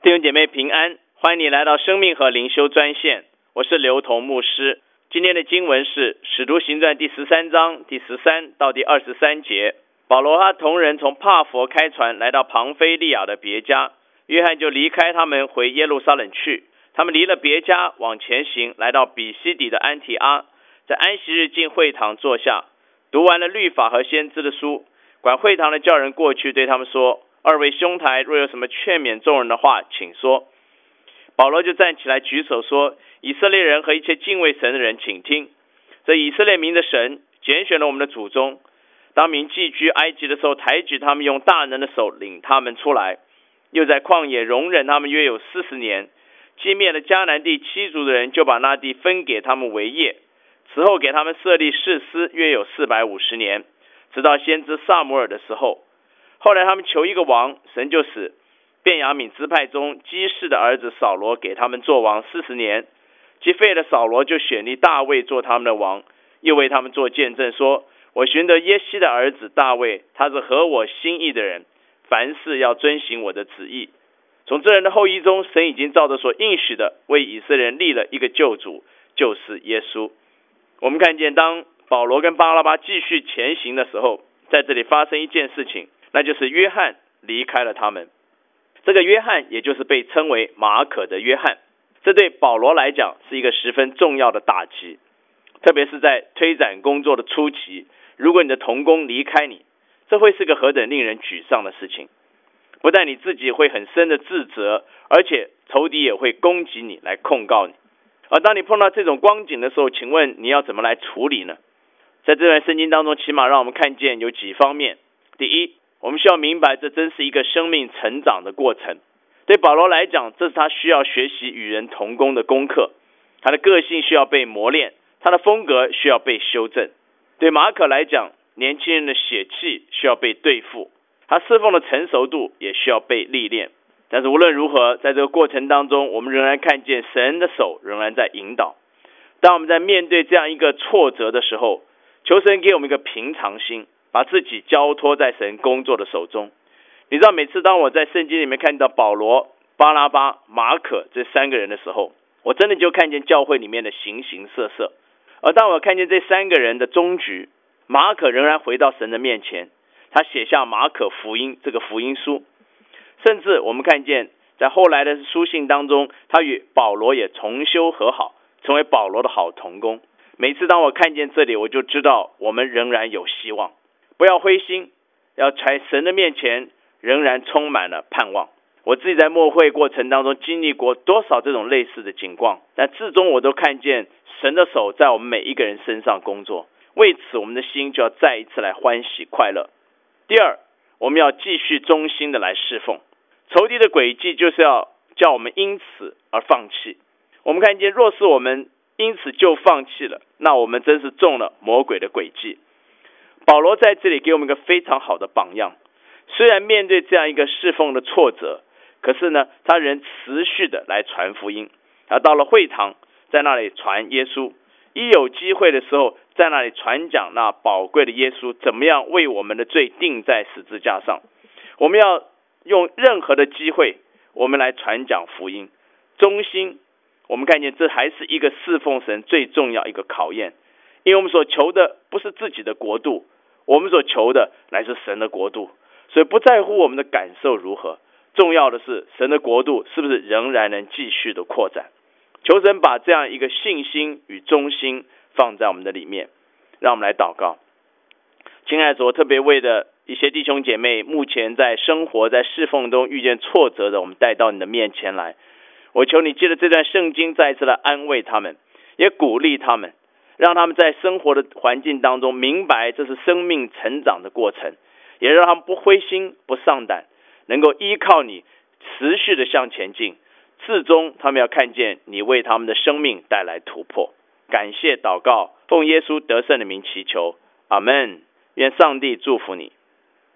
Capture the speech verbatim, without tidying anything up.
弟兄姐妹平安，欢迎你来到生命和灵修专线，我是刘同牧师。今天的经文是使徒行传第十三章第十三到第二十三节。保罗和同人从帕佛开船来到庞菲利亚的别家，约翰就离开他们回耶路撒冷去。他们离了别家往前行，来到比西底的安提阿，在安息日进会堂坐下，读完了律法和先知的书。管会堂的叫人过去对他们说，二位兄台，若有什么劝勉众人的话，请说。保罗就站起来举手说，以色列人和一切敬畏神的人，请听。这以色列民的神拣选了我们的祖宗，当民寄居埃及的时候，抬举他们，用大能的手领他们出来，又在旷野容忍他们约有四十年，击灭了迦南地七族的人，就把那地分给他们为业。此后给他们设立士师约有四百五十年，直到先知撒母耳的时候。后来他们求一个王，神就使便雅悯支派中基士的儿子扫罗给他们做王四十年。既废了扫罗，就选立大卫做他们的王，又为他们做见证说，我寻得耶西的儿子大卫，他是合我心意的人，凡事要遵行我的旨意。从这人的后裔中，神已经照着所应许的，为以色列人立了一个救主，就是耶稣。我们看见当保罗跟巴拉巴继续前行的时候，在这里发生一件事情，那就是约翰离开了他们。这个约翰也就是被称为马可的约翰，这对保罗来讲是一个十分重要的打击，特别是在推展工作的初期，如果你的同工离开你，这会是个何等令人沮丧的事情。不但你自己会很深的自责，而且仇敌也会攻击你，来控告你。而当你碰到这种光景的时候，请问你要怎么来处理呢？在这段圣经当中，起码让我们看见有几方面。第一，我们需要明白，这真是一个生命成长的过程。对保罗来讲，这是他需要学习与人同工的功课，他的个性需要被磨练，他的风格需要被修正。对马可来讲，年轻人的血气需要被对付，他侍奉的成熟度也需要被历练。但是无论如何，在这个过程当中，我们仍然看见神的手仍然在引导。当我们在面对这样一个挫折的时候，求神给我们一个平常心，把自己交托在神工作的手中。你知道，每次当我在圣经里面看到保罗、巴拉巴、马可这三个人的时候，我真的就看见教会里面的形形色色。而当我看见这三个人的终局，马可仍然回到神的面前，他写下马可福音这个福音书。甚至我们看见在后来的书信当中，他与保罗也重修和好，成为保罗的好同工。每次当我看见这里，我就知道我们仍然有希望，不要灰心，要在神的面前仍然充满了盼望。我自己在默会过程当中经历过多少这种类似的景况，但至终我都看见神的手在我们每一个人身上工作，为此我们的心就要再一次来欢喜快乐。第二，我们要继续忠心的来侍奉。仇敌的诡计就是要叫我们因此而放弃。我们看见，若是我们因此就放弃了，那我们真是中了魔鬼的诡计。保罗在这里给我们一个非常好的榜样，虽然面对这样一个侍奉的挫折，可是呢，他仍持续的来传福音。他到了会堂，在那里传耶稣，一有机会的时候，在那里传讲那宝贵的耶稣怎么样为我们的罪钉在十字架上。我们要用任何的机会，我们来传讲福音，忠心。我们看见这还是一个侍奉神最重要一个考验，因为我们所求的不是自己的国度，我们所求的乃是神的国度。所以不在乎我们的感受如何，重要的是神的国度是不是仍然能继续的扩展。求神把这样一个信心与忠心放在我们的里面。让我们来祷告。亲爱的主，我特别为的一些弟兄姐妹目前在生活在侍奉中遇见挫折的，我们带到你的面前来。我求你借着这段圣经再一次来安慰他们，也鼓励他们，让他们在生活的环境当中明白这是生命成长的过程，也让他们不灰心不丧胆，能够依靠你持续的向前进，至终他们要看见你为他们的生命带来突破。感谢祷告，奉耶稣得胜的名祈求，阿们。愿上帝祝福你。